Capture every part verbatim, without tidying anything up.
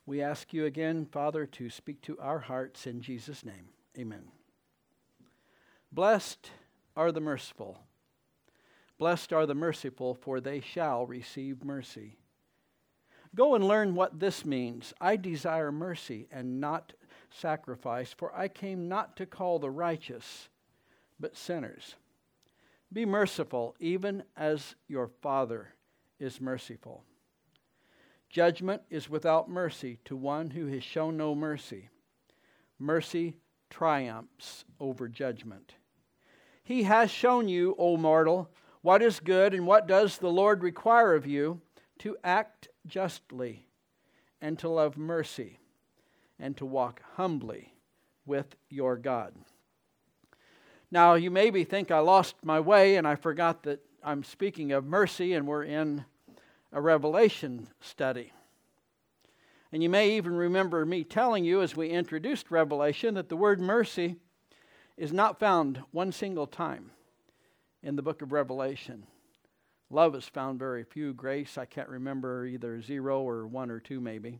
We ask you again, Father, to speak to our hearts in Jesus' name. Amen. Blessed are the merciful. Blessed are the merciful, for they shall receive mercy. Go and learn what this means. I desire mercy and not sacrifice, for I came not to call the righteous, but sinners. Be merciful, even as your Father is merciful. Judgment is without mercy to one who has shown no mercy. Mercy triumphs over judgment. He has shown you, O mortal, what is good, and what does the Lord require of you? To act justly, and to love mercy, and to walk humbly with your God. Now, you maybe think I lost my way, and I forgot that I'm speaking of mercy, and we're in a Revelation study. And you may even remember me telling you as we introduced Revelation that the word mercy is not found one single time in the book of Revelation. Love is found very few. Grace, I can't remember, either zero or one or two maybe.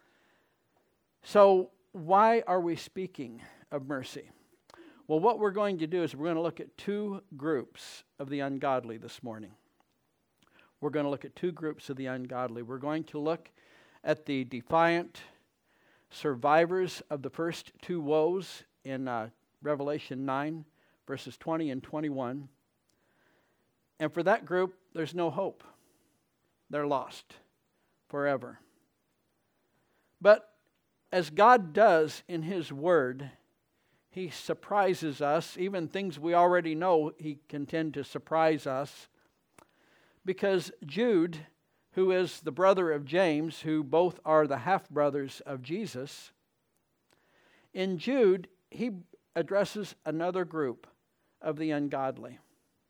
So why are we speaking of mercy? Well, what we're going to do is we're going to look at two groups of the ungodly this morning. We're going to look at two groups of the ungodly. We're going to look at the defiant survivors of the first two woes in uh, Revelation nine, verses twenty and twenty-one. And for that group, there's no hope. They're lost forever. But as God does in His Word, He surprises us. Even things we already know, He can tend to surprise us. Because Jude, who is the brother of James, who both are the half-brothers of Jesus, in Jude, he addresses another group of the ungodly.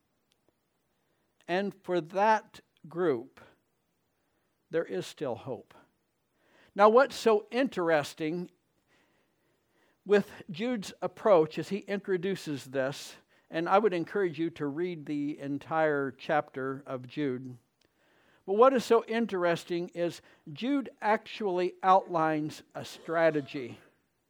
And for that group, there is still hope. Now, what's so interesting with Jude's approach as he introduces this, and I would encourage you to read the entire chapter of Jude. But what is so interesting is Jude actually outlines a strategy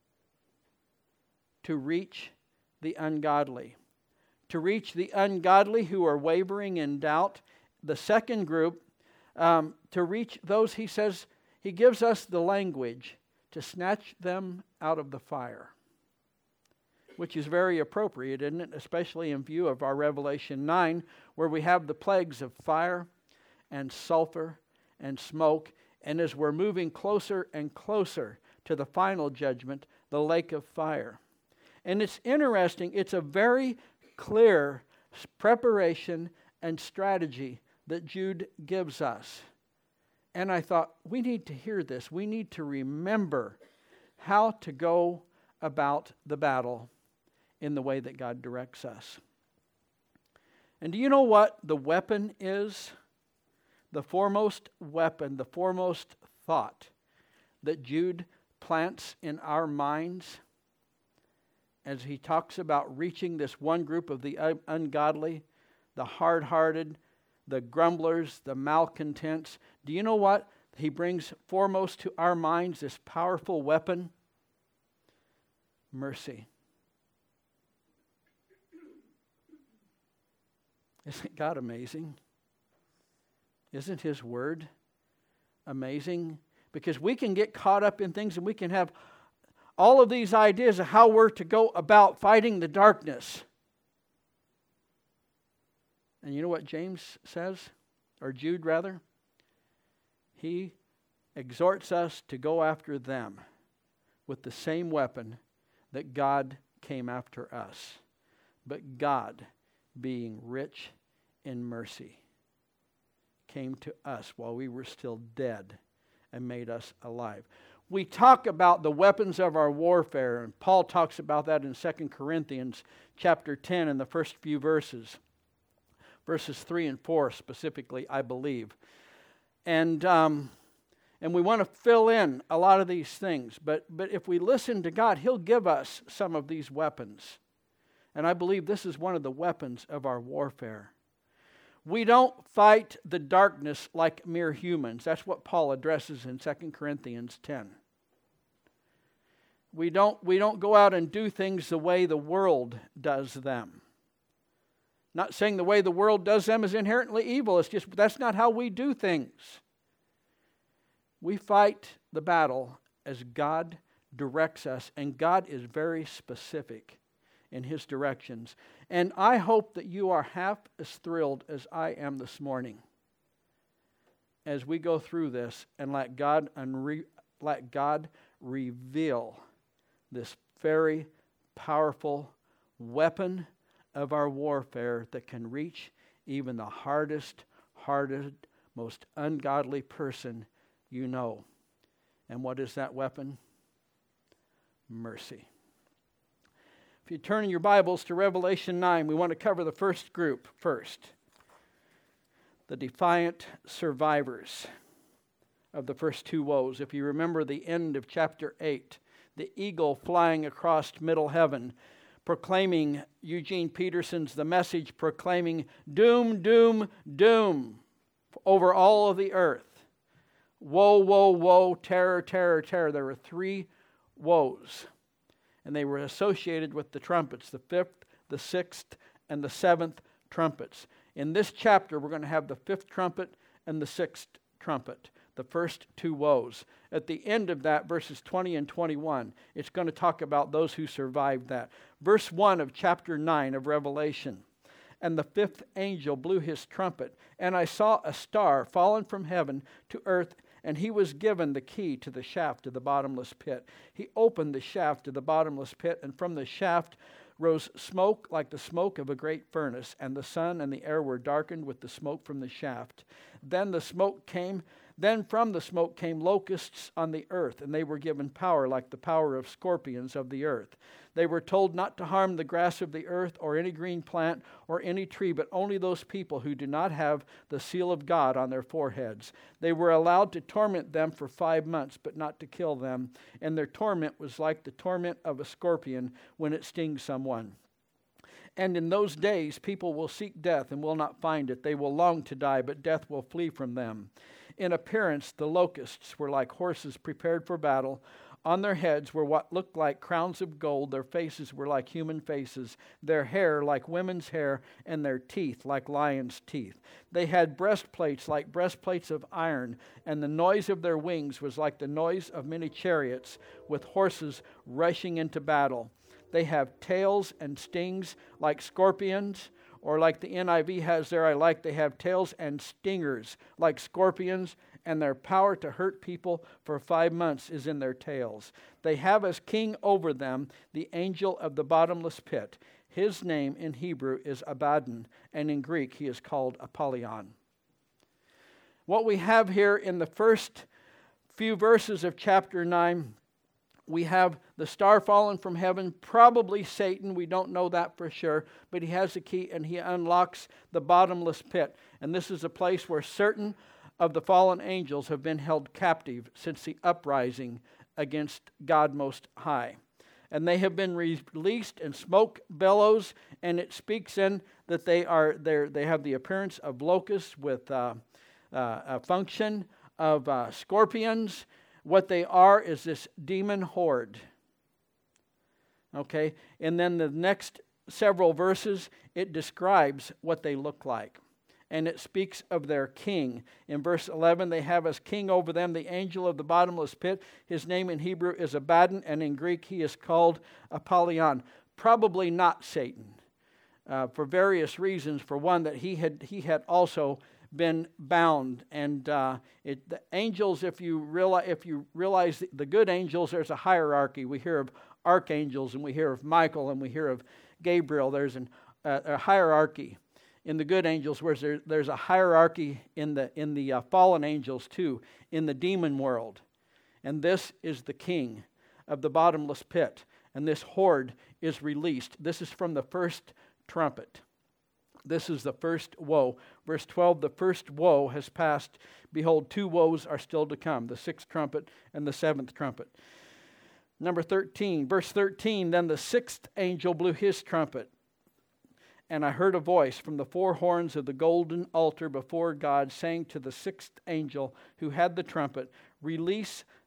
to reach the ungodly. To reach the ungodly who are wavering in doubt. The second group, um, to reach those, he says, he gives us the language to snatch them out of the fire. Which is very appropriate, isn't it? Especially in view of our Revelation nine, where we have the plagues of fire and sulfur and smoke. And as we're moving closer and closer to the final judgment, the lake of fire. And it's interesting, it's a very clear preparation and strategy that Jude gives us. And I thought, we need to hear this. We need to remember how to go about the battle in the way that God directs us. And do you know what the weapon is? The foremost weapon, the foremost thought that Jude plants in our minds as he talks about reaching this one group of the ungodly, the hard-hearted, the grumblers, the malcontents. Do you know what he brings foremost to our minds, this powerful weapon? Mercy. Isn't God amazing? Isn't His Word amazing? Because we can get caught up in things and we can have all of these ideas of how we're to go about fighting the darkness. And you know what James says? Or Jude rather? He exhorts us to go after them with the same weapon that God came after us. But God, being rich in mercy, came to us while we were still dead and made us alive. We talk about the weapons of our warfare, and Paul talks about that in Second Corinthians chapter ten in the first few verses. Verses three and four specifically, I believe. And um, and we want to fill in a lot of these things. But, but if we listen to God, He'll give us some of these weapons. And I believe this is one of the weapons of our warfare. We don't fight the darkness like mere humans. That's what Paul addresses in Second Corinthians ten. We don't, we don't go out and do things the way the world does them. Not saying the way the world does them is inherently evil. It's just that's not how we do things. We fight the battle as God directs us, and God is very specific in His directions. And I hope that you are half as thrilled as I am this morning as we go through this and let God unre- let God reveal this very powerful weapon of our warfare that can reach even the hardest, hardest, most ungodly person you know. And what is that weapon? Mercy. If you turn in your Bibles to Revelation nine, we want to cover the first group first. The defiant survivors of the first two woes. If you remember the end of chapter eight, the eagle flying across middle heaven, proclaiming Eugene Peterson's The Message, proclaiming doom, doom, doom over all of the earth. Woe, woe, woe, terror, terror, terror. There were three woes, and they were associated with the trumpets, the fifth, the sixth, and the seventh trumpets. In this chapter, we're going to have the fifth trumpet and the sixth trumpet, the first two woes. At the end of that, verses twenty and twenty-one, it's going to talk about those who survived that. Verse one of chapter nine of Revelation. And the fifth angel blew his trumpet, and I saw a star fallen from heaven to earth, and he was given the key to the shaft of the bottomless pit. He opened the shaft of the bottomless pit, and from the shaft rose smoke like the smoke of a great furnace, and the sun and the air were darkened with the smoke from the shaft. Then the smoke came, then from the smoke came locusts on the earth, and they were given power like the power of scorpions of the earth. They were told not to harm the grass of the earth or any green plant or any tree, but only those people who do not have the seal of God on their foreheads. They were allowed to torment them for five months, but not to kill them. And their torment was like the torment of a scorpion when it stings someone. And in those days people will seek death and will not find it. They will long to die, but death will flee from them. In appearance, the locusts were like horses prepared for battle. On their heads were what looked like crowns of gold. Their faces were like human faces, their hair like women's hair, and their teeth like lions' teeth. They had breastplates like breastplates of iron, and the noise of their wings was like the noise of many chariots with horses rushing into battle. They have tails and stings like scorpions, or like the N I V has there, I like, they have tails and stingers like scorpions, and their power to hurt people for five months is in their tails. They have as king over them the angel of the bottomless pit. His name in Hebrew is Abaddon, and in Greek he is called Apollyon. What we have here in the first few verses of chapter nine, we have the star fallen from heaven, probably Satan. We don't know that for sure, but he has a key and he unlocks the bottomless pit. And this is a place where certain of the fallen angels have been held captive since the uprising against God Most High. And they have been released, and smoke bellows, and it speaks in that they are there. They have the appearance of locusts with uh, uh, a function of uh, scorpions. What they are is this demon horde. Okay, and then the next several verses, it describes what they look like. And it speaks of their king. In verse eleven, they have as king over them the angel of the bottomless pit. His name in Hebrew is Abaddon, and in Greek he is called Apollyon. Probably not Satan, uh, for various reasons. For one, that he had he had also been bound, and uh, it, the angels. If you realize, if you realize the, the good angels, there's a hierarchy. We hear of archangels, and we hear of Michael, and we hear of Gabriel. There's an, uh, a hierarchy in the good angels, whereas there, there's a hierarchy in the in the uh, fallen angels too, in the demon world. And this is the king of the bottomless pit, and this horde is released. This is from the first trumpet. This is the first woe. Verse twelve, the first woe has passed. Behold, two woes are still to come, the sixth trumpet and the seventh trumpet. Number thirteen, verse thirteen, then the sixth angel blew his trumpet, and I heard a voice from the four horns of the golden altar before God, saying to the sixth angel who had the trumpet, release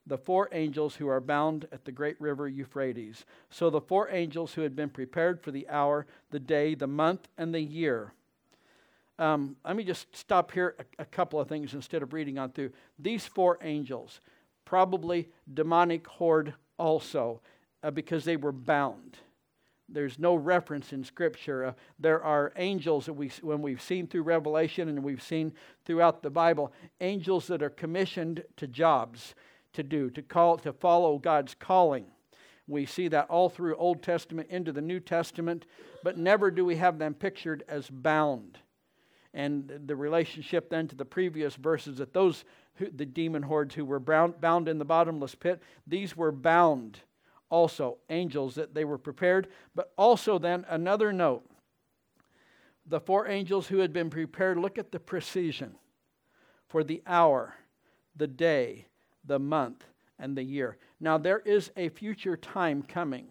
the four angels who are bound at the great river Euphrates. So the four angels who had been prepared for the hour, the day, the month, and the year. Um, let me just stop here a, a couple of things instead of reading on through. These four angels, probably demonic horde also, uh, because they were bound. There's no reference in Scripture. Uh, there are angels that we, when we've seen through Revelation and we've seen throughout the Bible, angels that are commissioned to jobs to do, to call, to follow God's calling. We see that all through Old Testament into the New Testament, but never do we have them pictured as bound. And the relationship then to the previous verses, that those, who, the demon hordes who were bound, bound in the bottomless pit, these were bound also, angels, that they were prepared. But also then another note, the four angels who had been prepared, look at the precision for the hour, the day, the month, and the year. Now there is a future time coming.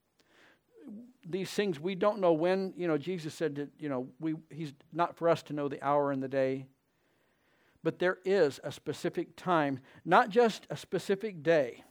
These things we don't know when. You know, Jesus said that, you know, we he's not for us to know the hour and the day. But there is a specific time, not just a specific day,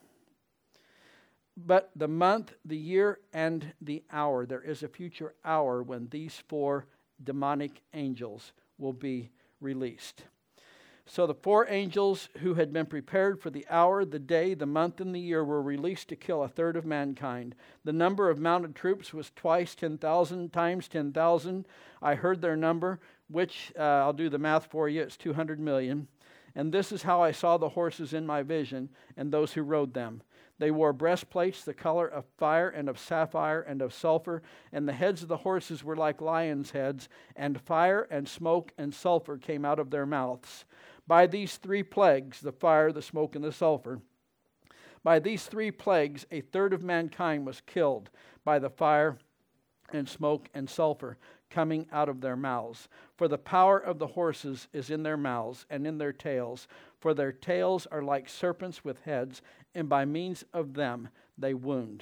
but the month, the year, and the hour. There is a future hour when these four demonic angels will be released. So the four angels who had been prepared for the hour, the day, the month, and the year were released to kill a third of mankind. The number of mounted troops was twice ten thousand, times ten thousand. I heard their number, which, uh, I'll do the math for you, it's two hundred million. And this is how I saw the horses in my vision and those who rode them. They wore breastplates the color of fire and of sapphire and of sulfur, and the heads of the horses were like lions' heads, and fire and smoke and sulfur came out of their mouths. By these three plagues, the fire, the smoke, and the sulfur, by these three plagues, a third of mankind was killed by the fire and smoke and sulfur coming out of their mouths. For the power of the horses is in their mouths and in their tails, for their tails are like serpents with heads, and by means of them they wound.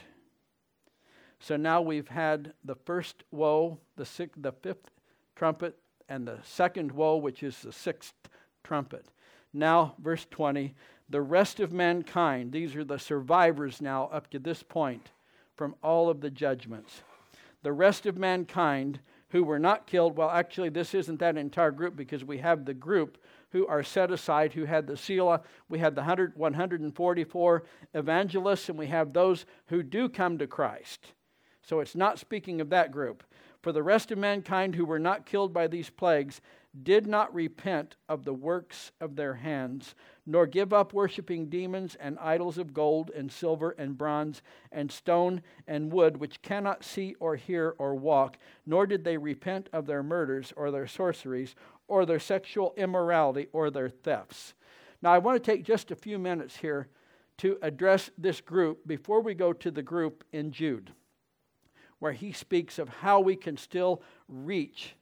So now we've had the first woe, the sixth, the fifth trumpet, and the second woe, which is the sixth trumpet. Now, verse twenty, the rest of mankind, these are the survivors now up to this point from all of the judgments. The rest of mankind who were not killed, well, actually, this isn't that entire group, because we have the group who are set aside, who had the Selah. We had the one hundred forty-four evangelists, and we have those who do come to Christ. So it's not speaking of that group. For the rest of mankind who were not killed by these plagues did not repent of the works of their hands, nor give up worshiping demons and idols of gold and silver and bronze and stone and wood, which cannot see or hear or walk, nor did they repent of their murders or their sorceries or their sexual immorality or their thefts. Now I want to take just a few minutes here to address this group before we go to the group in Jude, where he speaks of how we can still reach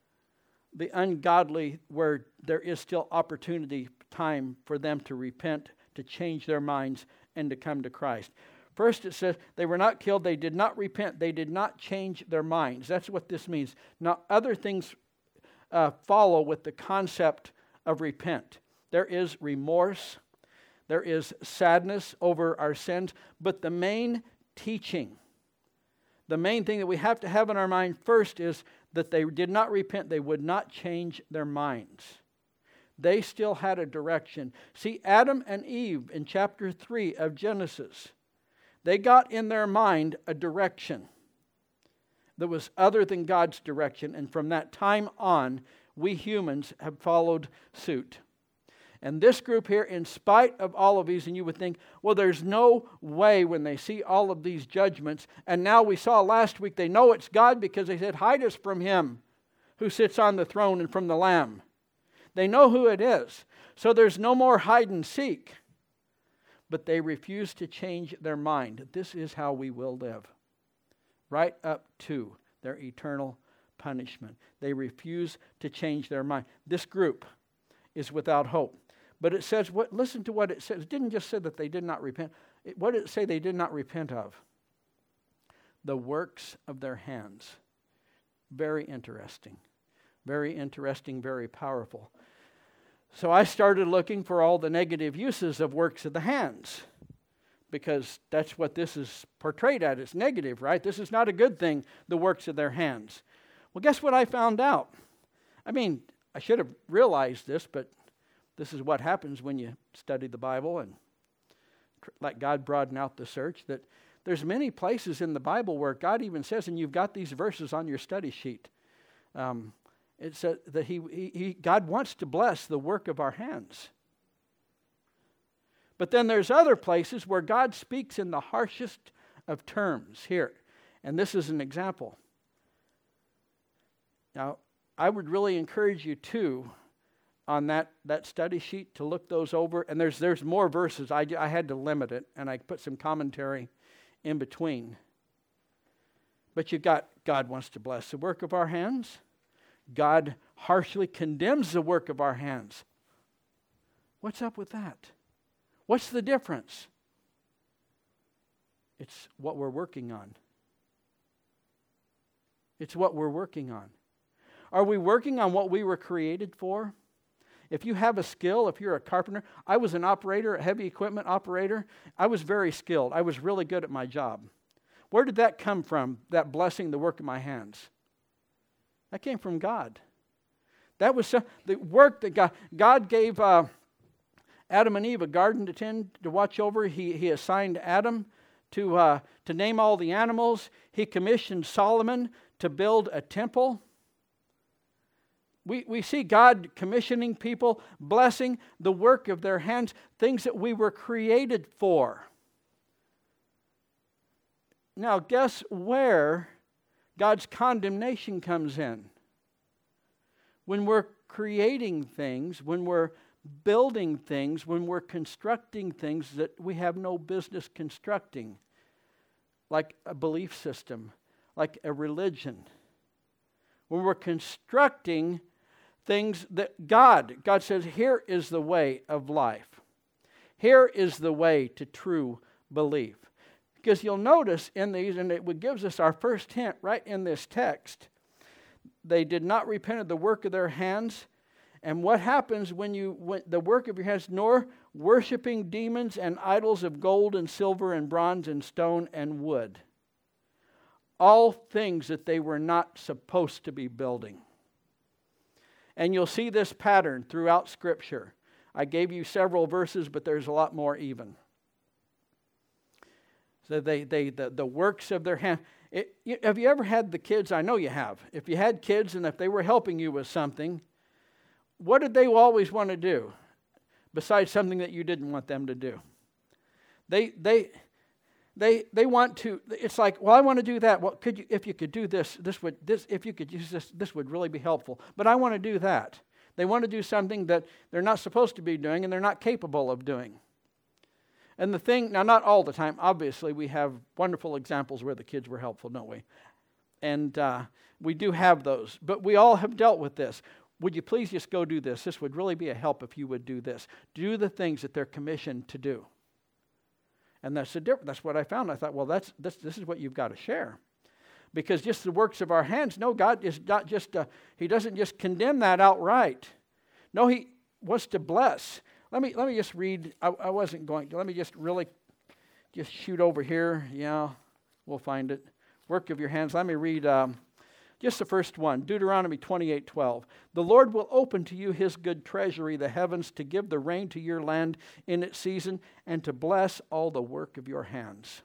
the ungodly, where there is still opportunity, time for them to repent, to change their minds, and to come to Christ. First it says, they were not killed, they did not repent, they did not change their minds. That's what this means. Now other things uh, follow with the concept of repent. There is remorse, there is sadness over our sins, but the main teaching, the main thing that we have to have in our mind first is that they did not repent, they would not change their minds. They still had a direction. See, Adam and Eve in chapter three of Genesis, they got in their mind a direction that was other than God's direction, and from that time on, we humans have followed suit. And this group here, in spite of all of these, and you would think, well, there's no way when they see all of these judgments, and now we saw last week, they know it's God because they said, hide us from him who sits on the throne and from the Lamb. They know who it is. So there's no more hide and seek. But they refuse to change their mind. This is how we will live. Right up to their eternal punishment. They refuse to change their mind. This group is without hope. But it says, what? Listen to what it says. It didn't just say that they did not repent. It, what did it say they did not repent of? The works of their hands. Very interesting. Very interesting, very powerful. So I started looking for all the negative uses of works of the hands, because that's what this is portrayed at. It's negative, right? This is not a good thing, the works of their hands. Well, guess what I found out? I mean, I should have realized this, but this is what happens when you study the Bible and let God broaden out the search, that there's many places in the Bible where God even says, and you've got these verses on your study sheet, um, it says that he, he, he, God wants to bless the work of our hands. But then there's other places where God speaks in the harshest of terms here. And this is an example. Now, I would really encourage you too, on that, that study sheet, to look those over. And there's there's more verses. I, I had to limit it, and I put some commentary in between. But you've got, God wants to bless the work of our hands. God harshly condemns the work of our hands. What's up with that? What's the difference? It's what we're working on. It's what we're working on. Are we working on what we were created for? If you have a skill, if you're a carpenter, I was an operator, a heavy equipment operator. I was very skilled. I was really good at my job. Where did that come from, that blessing the work of my hands? That came from God. That was some, the work that God, God gave uh, Adam and Eve a garden to tend, to watch over. He, he assigned Adam to, uh, to name all the animals. He commissioned Solomon to build a temple. We, we see God commissioning people, blessing the work of their hands, things that we were created for. Now, guess where God's condemnation comes in? When we're creating things, when we're building things, when we're constructing things that we have no business constructing, like a belief system, like a religion. When we're constructing things that God, God says, here is the way of life. Here is the way to true belief. Because you'll notice in these, and it gives us our first hint right in this text, they did not repent of the work of their hands. And what happens when you, when the work of your hands, nor worshiping demons and idols of gold and silver and bronze and stone and wood. All things that they were not supposed to be building. And you'll see this pattern throughout Scripture. I gave you several verses, but there's a lot more even. So they, they the, the works of their hand. It, you, have you ever had the kids? I know you have. If you had kids and if they were helping you with something, what did they always want to do besides something that you didn't want them to do? They they they they want to. It's like, well, I want to do that. Well, could you, if you could do this, this would this if you could use this, this would really be helpful. But I want to do that. They want to do something that they're not supposed to be doing and they're not capable of doing. And the thing, now not all the time, obviously we have wonderful examples where the kids were helpful, don't we? And uh, we do have those, but we all have dealt with this. Would you please just go do this? This would really be a help if you would do this. Do the things that they're commissioned to do. And that's the difference. That's what I found. I thought, well, that's this, this is what you've got to share. Because just the works of our hands, no, God is not just, uh, He doesn't just condemn that outright. No, He wants to bless. Let me let me just read. I, I wasn't going to. Let me just really just shoot over here. Yeah, we'll find it. Work of your hands. Let me read um, just the first one. Deuteronomy twenty-eight twelve. The Lord will open to you His good treasury, the heavens, to give the rain to your land in its season, and to bless all the work of your hands.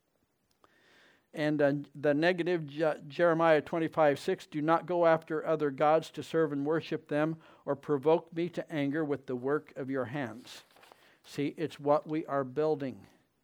And uh, the negative, Je- Jeremiah twenty-five six, do not go after other gods to serve and worship them or provoke me to anger with the work of your hands. See, it's what we are building.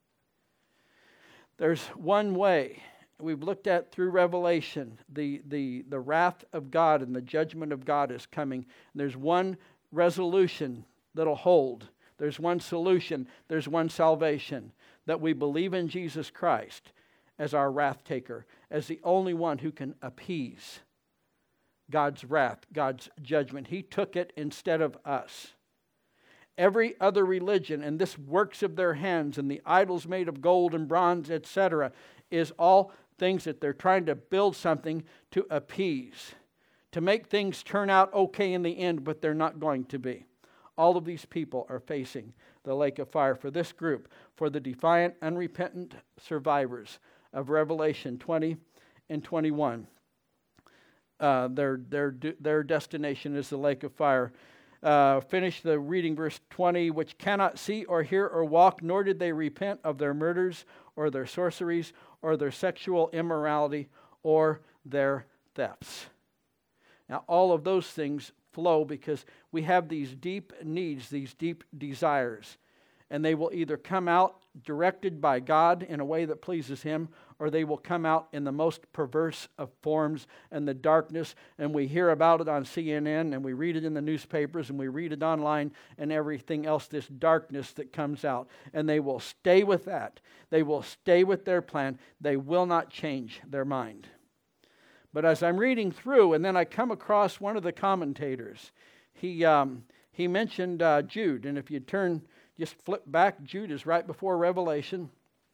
There's one way. We've looked at through Revelation, the, the, the wrath of God and the judgment of God is coming. There's one resolution that'll hold. There's one solution. There's one salvation. That we believe in Jesus Christ as our wrath taker, as the only one who can appease God's wrath, God's judgment. He took it instead of us. Every other religion, and this works of their hands, and the idols made of gold and bronze, et cetera, is all things that they're trying to build something to appease, to make things turn out okay in the end, but they're not going to be. All of these people are facing the lake of fire. For this group, for the defiant, unrepentant survivors of Revelation twenty and twenty-one, uh, their, their, their destination is the lake of fire. Uh, finish the reading verse twenty, which cannot see or hear or walk, nor did they repent of their murders or their sorceries or their sexual immorality or their thefts. Now, all of those things flow because we have these deep needs, these deep desires, and they will either come out directed by God in a way that pleases Him, or they will come out in the most perverse of forms and the darkness, and we hear about it on C N N, and we read it in the newspapers, and we read it online, and everything else, this darkness that comes out. And they will stay with that. They will stay with their plan. They will not change their mind. But as I'm reading through, and then I come across one of the commentators, he um, he mentioned uh, Jude. And if you turn, just flip back, Jude is right before Revelation.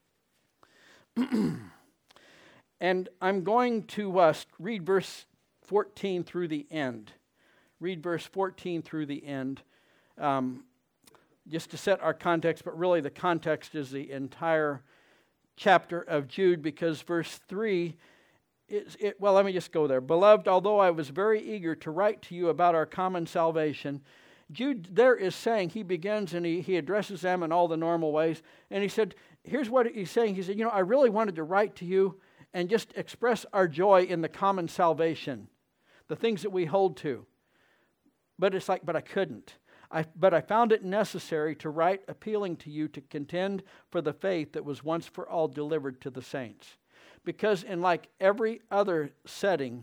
And I'm going to uh, read verse fourteen through the end. Read verse fourteen through the end, um, just to set our context. But really the context is the entire chapter of Jude, because verse three... It, it, well, let me just go there. Beloved, although I was very eager to write to you about our common salvation, Jude there is saying, he begins and he, he addresses them in all the normal ways. And he said, here's what he's saying. He said, you know, I really wanted to write to you and just express our joy in the common salvation, the things that we hold to. But it's like, but I couldn't. I, but I found it necessary to write appealing to you to contend for the faith that was once for all delivered to the saints. Because in like every other setting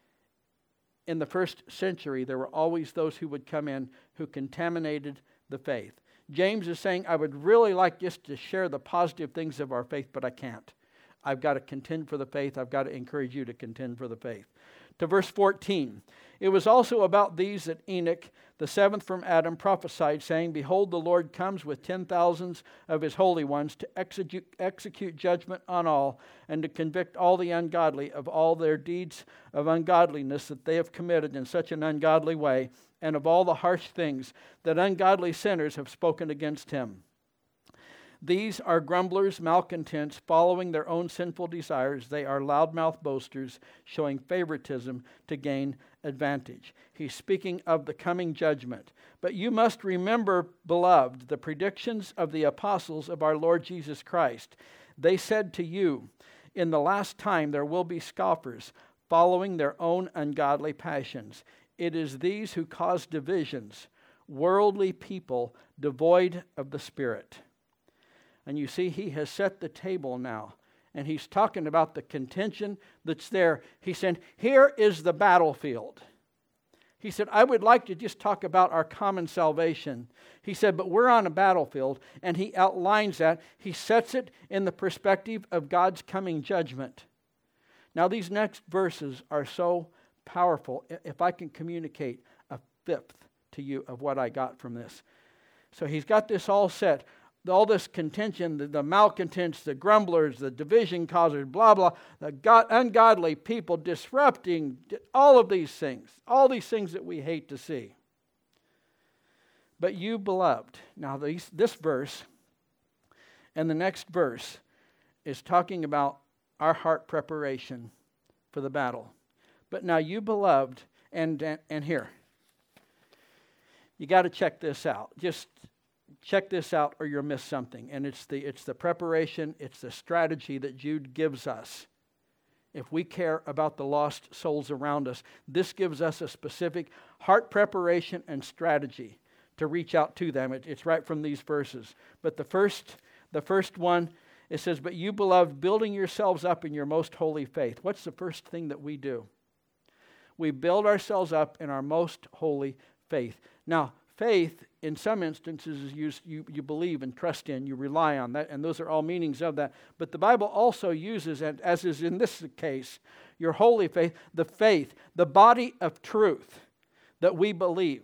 in the first century, there were always those who would come in who contaminated the faith. James is saying, I would really like just to share the positive things of our faith, but I can't. I've got to contend for the faith. I've got to encourage you to contend for the faith. To verse fourteen, it was also about these that Enoch, the seventh from Adam, prophesied, saying, Behold, the Lord comes with ten thousands of his holy ones to execute, execute judgment on all, and to convict all the ungodly of all their deeds of ungodliness that they have committed in such an ungodly way, and of all the harsh things that ungodly sinners have spoken against him. These are grumblers, malcontents, following their own sinful desires. They are loudmouth boasters, showing favoritism to gain advantage. He's speaking of the coming judgment. But you must remember, beloved, the predictions of the apostles of our Lord Jesus Christ. They said to you, in the last time there will be scoffers, following their own ungodly passions. It is these who cause divisions, worldly people devoid of the Spirit. And you see, he has set the table now. And he's talking about the contention that's there. He said, here is the battlefield. He said, I would like to just talk about our common salvation. He said, but we're on a battlefield. And he outlines that. He sets it in the perspective of God's coming judgment. Now, these next verses are so powerful. If I can communicate a fifth to you of what I got from this. So he's got this all set. All this contention, the, the malcontents, the grumblers, the division causers, blah, blah, the God, ungodly people disrupting, all of these things, all these things that we hate to see. But you, beloved, now these, this verse and the next verse is talking about our heart preparation for the battle. But now you, beloved, and, and, and here, you got to check this out. Just check this out or you'll miss something. And it's the it's the preparation, it's the strategy that Jude gives us. If we care about the lost souls around us, this gives us a specific heart preparation and strategy to reach out to them. It, it's right from these verses. But the first, the first one, it says, but you, beloved, building yourselves up in your most holy faith. What's the first thing that we do? We build ourselves up in our most holy faith. Now, faith, in some instances, is used, you, you believe and trust in, you rely on that, and those are all meanings of that. But the Bible also uses, and as is in this case, your holy faith, the faith, the body of truth that we believe.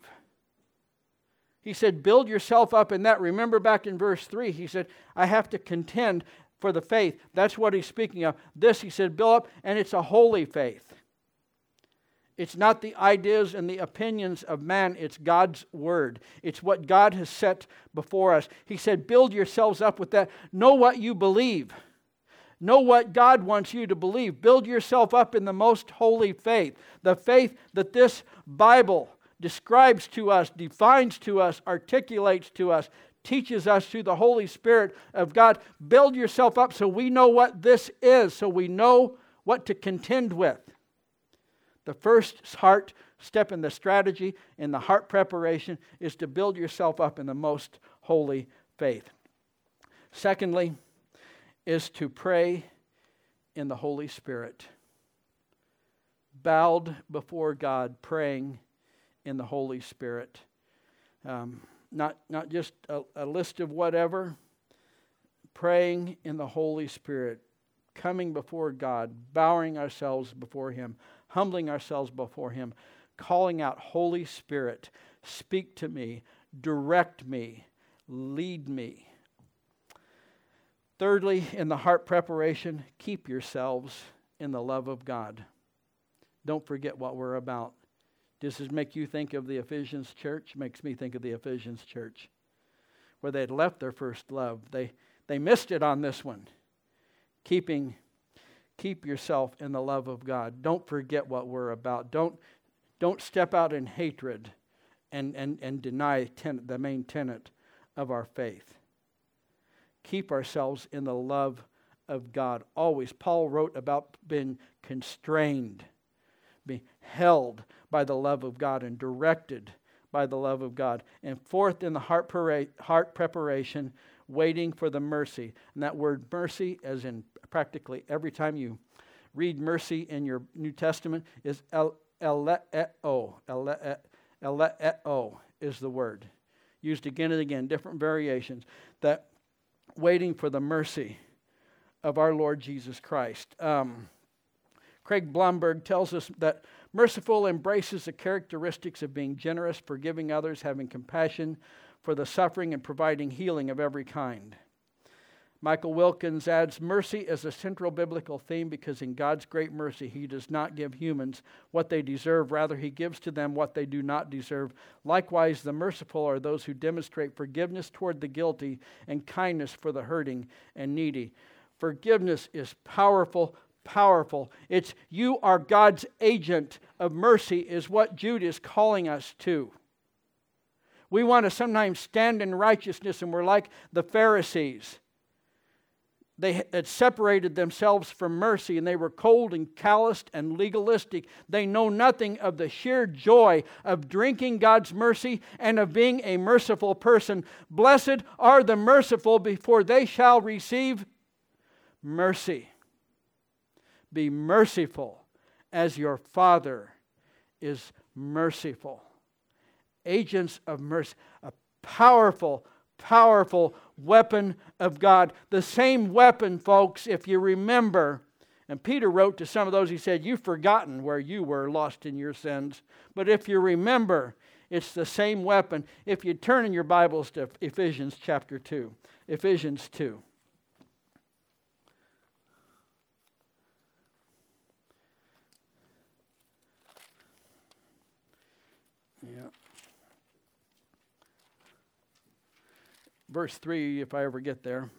He said, build yourself up in that. Remember back in verse three, he said, I have to contend for the faith. That's what he's speaking of. This, he said, build up, and it's a holy faith. It's not the ideas and the opinions of man. It's God's Word. It's what God has set before us. He said, build yourselves up with that. Know what you believe. Know what God wants you to believe. Build yourself up in the most holy faith. The faith that this Bible describes to us, defines to us, articulates to us, teaches us through the Holy Spirit of God. Build yourself up so we know what this is, so we know what to contend with. The first heart step in the strategy, in the heart preparation, is to build yourself up in the most holy faith. Secondly, is to pray in the Holy Spirit. Bowed before God, praying in the Holy Spirit. Um, not, not just a, a list of whatever. Praying in the Holy Spirit. Coming before God, bowing ourselves before Him, humbling ourselves before Him, calling out, Holy Spirit, speak to me, direct me, lead me. Thirdly, in the heart preparation, keep yourselves in the love of God. Don't forget what we're about. Does this make you think of the Ephesians church? Makes me think of the Ephesians church, where they had left their first love. They they missed it on this one. Keeping, keep yourself in the love of God. Don't forget what we're about. Don't don't step out in hatred and and and deny ten, the main tenet of our faith. Keep ourselves in the love of God always. Paul wrote about being constrained, being held by the love of God and directed by the love of God. And fourth, in the heart, para- heart preparation, waiting for the mercy. And that word mercy, as in practically every time you read mercy in your New Testament, is el- eleo. Ele- eleo is the word. Used again and again, different variations. That waiting for the mercy of our Lord Jesus Christ. Um, Craig Blomberg tells us that merciful embraces the characteristics of being generous, forgiving others, having compassion for the suffering, and providing healing of every kind. Michael Wilkins adds, mercy is a central biblical theme because in God's great mercy, He does not give humans what they deserve. Rather, He gives to them what they do not deserve. Likewise, the merciful are those who demonstrate forgiveness toward the guilty and kindness for the hurting and needy. Forgiveness is powerful, powerful. It's you are God's agent of mercy is what Jude is calling us to. We want to sometimes stand in righteousness and we're like the Pharisees. They had separated themselves from mercy and they were cold and calloused and legalistic. They know nothing of the sheer joy of drinking God's mercy and of being a merciful person. Blessed are the merciful, for they shall receive mercy. Be merciful as your Father is merciful. Agents of mercy, a powerful, powerful weapon of God. The same weapon, folks, if you remember, and Peter wrote to some of those, he said, you've forgotten where you were lost in your sins. But if you remember, it's the same weapon. If you turn in your Bibles to Ephesians chapter two. Ephesians two. Yeah. Verse three, if I ever get there.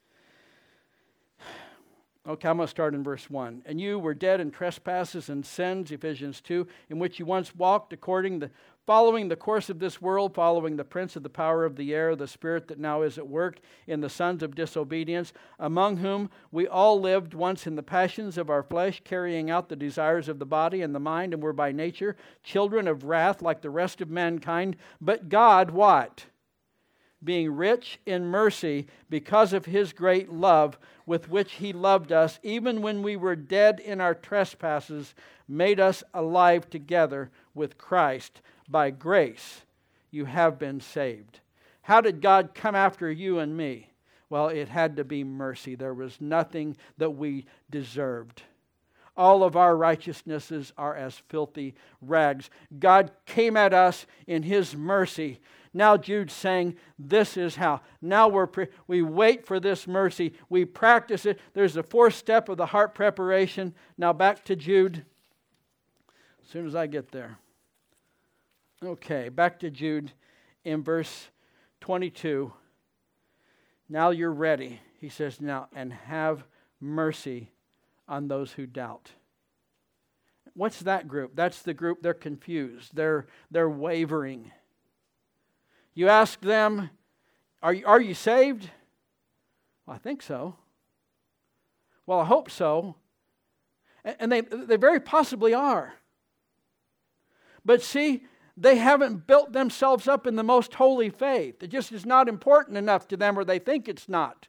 Okay, I'm going to start in verse one. And you were dead in trespasses and sins, Ephesians two, in which you once walked according to, following the course of this world, following the prince of the power of the air, the spirit that now is at work in the sons of disobedience, among whom we all lived once in the passions of our flesh, carrying out the desires of the body and the mind, and were by nature children of wrath like the rest of mankind. But God, what? Being rich in mercy because of His great love with which He loved us, even when we were dead in our trespasses, made us alive together with Christ. By grace you have been saved. How did God come after you and me? Well, it had to be mercy. There was nothing that we deserved. All of our righteousnesses are as filthy rags. God came at us in His mercy. Now Jude's saying, this is how. Now we're pre- we wait for this mercy. We practice it. There's the fourth step of the heart preparation. Now back to Jude. as soon as I get there. Okay, back to Jude in verse twenty-two. Now you're ready, he says now, and have mercy on those who doubt. What's that group? That's the group, they're confused. They're, they're wavering. You ask them, are you, are you saved? Well, I think so. Well, I hope so. And they, they very possibly are. But see, they haven't built themselves up in the most holy faith. It just is not important enough to them, or they think it's not.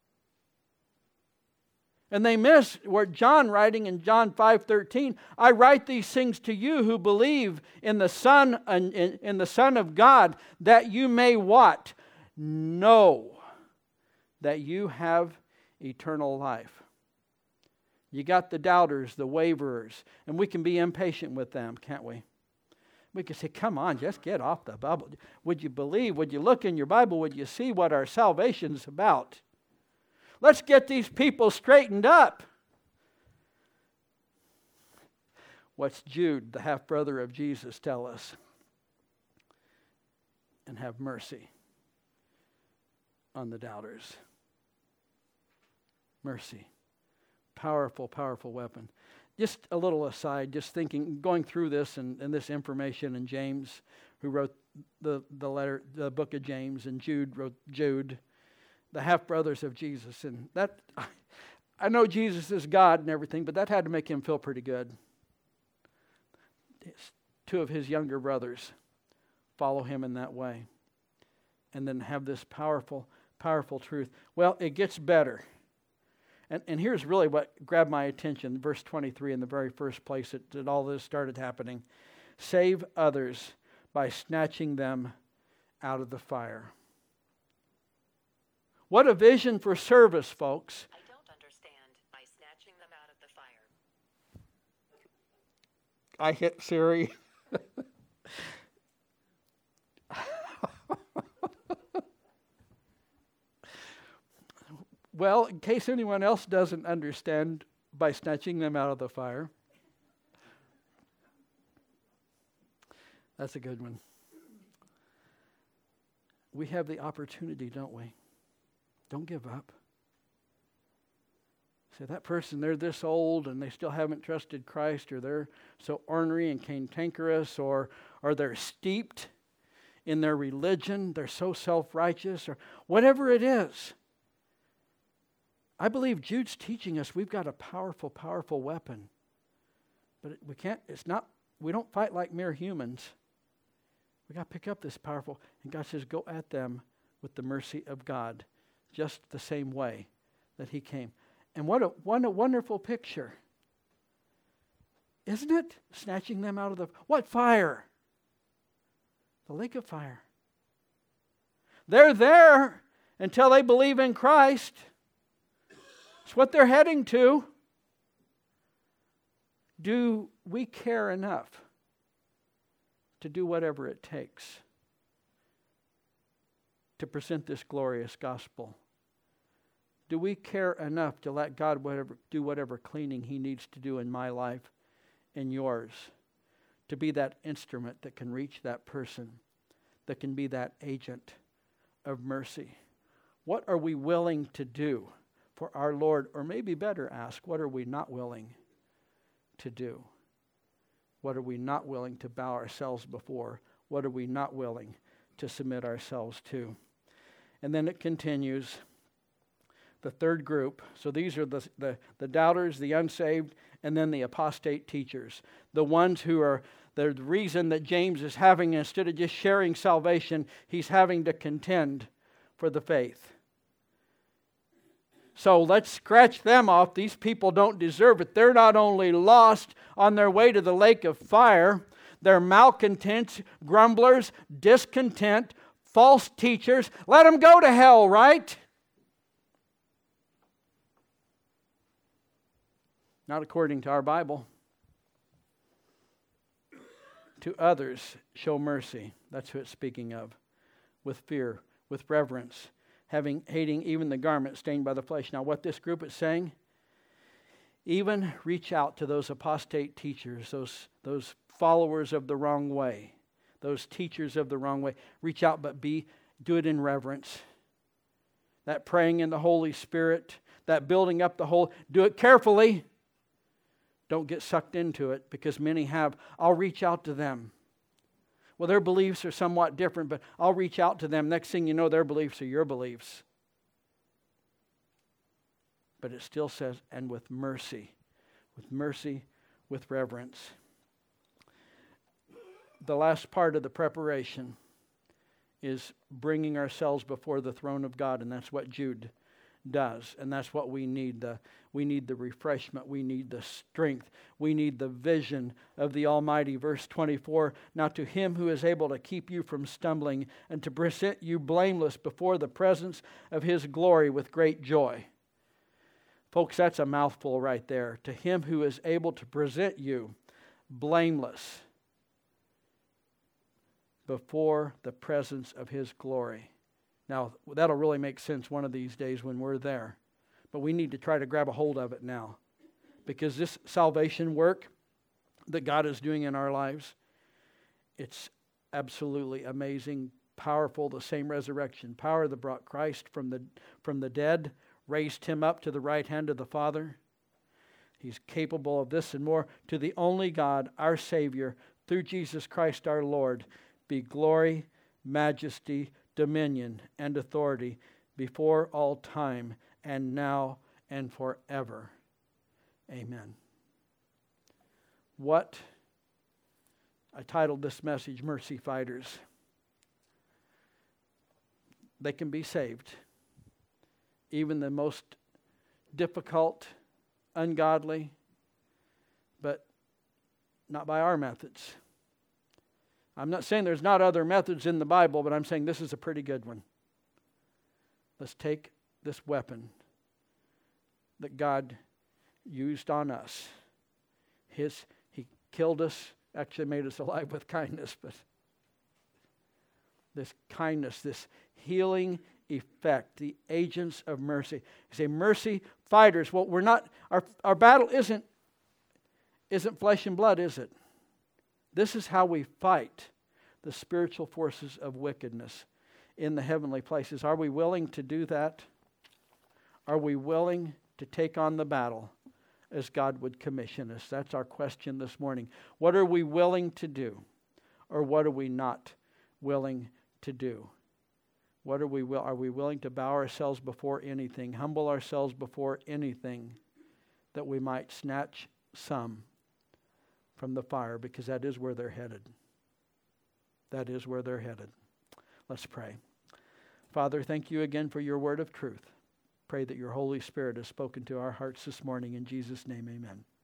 And they miss where John writing in John five thirteen, I write these things to you who believe in the Son in, in the Son of God, that you may what? Know that you have eternal life. You got the doubters, the waverers, and we can be impatient with them, can't we? We can say, come on, just get off the Bible. Would you believe? Would you look in your Bible? Would you see what our salvation's about? Let's get these people straightened up. What's Jude, the half-brother of Jesus, tell us? And have mercy on the doubters. Mercy. Powerful, powerful weapon. Just a little aside, just thinking, going through this and, and this information, and James, who wrote the, the letter, the book of James, and Jude wrote Jude, the half-brothers of Jesus. And that, I know Jesus is God and everything, but that had to make him feel pretty good. Two of his younger brothers follow him in that way. And then have this powerful, powerful truth. Well, it gets better. And, and here's really what grabbed my attention, verse twenty-three, in the very first place that, that all this started happening. Save others by snatching them out of the fire. What a vision for service, folks. I don't understand by snatching them out of the fire. I hit Siri. Well, in case anyone else doesn't understand, by snatching them out of the fire. That's a good one. We have the opportunity, don't we? Don't give up. Say, that person, they're this old and they still haven't trusted Christ, or they're so ornery and cantankerous, or, or they're steeped in their religion, they're so self-righteous, or whatever it is. I believe Jude's teaching us we've got a powerful, powerful weapon. But it, we can't, it's not, we don't fight like mere humans. We got to pick up this powerful, and God says, go at them with the mercy of God, just the same way that he came. And what a, what a wonderful picture. Isn't it? Snatching them out of the, what fire? The lake of fire. They're there until they believe in Christ. It's what they're heading to. Do we care enough to do whatever it takes to present this glorious gospel? Do we care enough to let God whatever, do whatever cleaning he needs to do in my life and yours, to be that instrument that can reach that person, that can be that agent of mercy? What are we willing to do for our Lord? Or maybe better ask, what are we not willing to do? What are we not willing to bow ourselves before? What are we not willing to submit ourselves to? And then it continues, the third group. So these are the, the, the doubters, the unsaved, and then the apostate teachers. The ones who are the reason that James is having, instead of just sharing salvation, he's having to contend for the faith. So let's scratch them off. These people don't deserve it. They're not only lost on their way to the lake of fire, they're malcontents, grumblers, discontent, false teachers. Let them go to hell, right? Not according to our Bible. To others, show mercy. That's who it's speaking of. With fear, with reverence, having hating even the garment stained by the flesh. Now what this group is saying, Even reach out to those apostate teachers, those, those followers of the wrong way, those teachers of the wrong way. Reach out, but be do it in reverence. That praying in the Holy Spirit, that building up the whole, do it carefully. Don't get sucked into it, because many have. I'll reach out to them. Well, their beliefs are somewhat different, but I'll reach out to them. Next thing you know, their beliefs are your beliefs. But it still says, and with mercy, with mercy, with reverence. The last part of the preparation is bringing ourselves before the throne of God, and that's what Jude does, and that's what we need. The, we need the refreshment, we need the strength, we need the vision of the Almighty. Verse twenty-four, now to Him who is able to keep you from stumbling and to present you blameless before the presence of His glory with great joy. Folks, that's a mouthful right there. To Him who is able to present you blameless before the presence of His glory. Now, that'll really make sense one of these days when we're there. But we need to try to grab a hold of it now. Because this salvation work that God is doing in our lives, it's absolutely amazing, powerful, the same resurrection power that brought Christ from the, from the dead, raised Him up to the right hand of the Father. He's capable of this and more. To the only God, our Savior, through Jesus Christ our Lord, be glory, majesty, dominion, and authority before all time, and now and forever. Amen. What I titled this message, Mercy Fighters. They can be saved. Even the most difficult, ungodly, but not by our methods. I'm not saying there's not other methods in the Bible, but I'm saying this is a pretty good one. Let's take this weapon that God used on us. His, He killed us, actually made us alive with kindness, but this kindness, this healing effect, the agents of mercy. You say, mercy fighters. Well, we're not, our, our battle isn't, isn't flesh and blood, is it? This is how we fight the spiritual forces of wickedness in the heavenly places. Are we willing to do that? Are we willing to take on the battle as God would commission us? That's our question this morning. What are we willing to do? Or what are we not willing to do? What are we will? Are we willing to bow ourselves before anything, humble ourselves before anything, that we might snatch some from the fire, because that is where they're headed. That is where they're headed. Let's pray. Father, thank you again for your word of truth. Pray that your Holy Spirit has spoken to our hearts this morning. In Jesus' name, amen.